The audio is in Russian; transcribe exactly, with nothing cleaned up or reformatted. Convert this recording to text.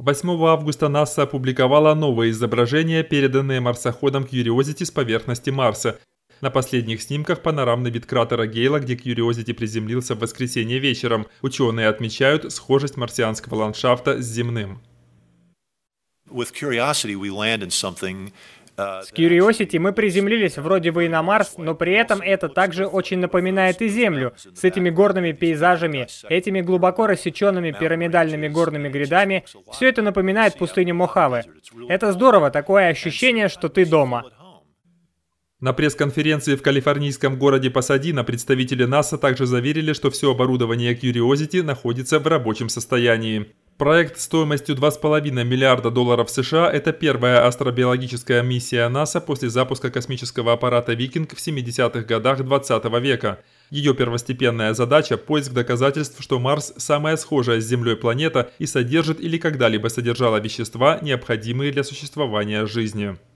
восьмого августа НАСА опубликовала новые изображения, переданные марсоходом Curiosity с поверхности Марса. На последних снимках панорамный вид кратера Гейла, где Curiosity приземлился в воскресенье вечером. Ученые отмечают схожесть марсианского ландшафта с земным. С Curiosity мы приземлились вроде бы и на Марс, но при этом это также очень напоминает и Землю, с этими горными пейзажами, этими глубоко рассеченными пирамидальными горными грядами. Все это напоминает пустыню Мохаве. Это здорово, такое ощущение, что ты дома. На пресс-конференции в калифорнийском городе Пасадина представители НАСА также заверили, что все оборудование Curiosity находится в рабочем состоянии. Проект стоимостью два с половиной миллиарда долларов США – это первая астробиологическая миссия НАСА после запуска космического аппарата «Викинг» в семидесятых годах двадцатого века. Ее первостепенная задача – поиск доказательств, что Марс – самая схожая с Землей планета и содержит или когда-либо содержала вещества, необходимые для существования жизни.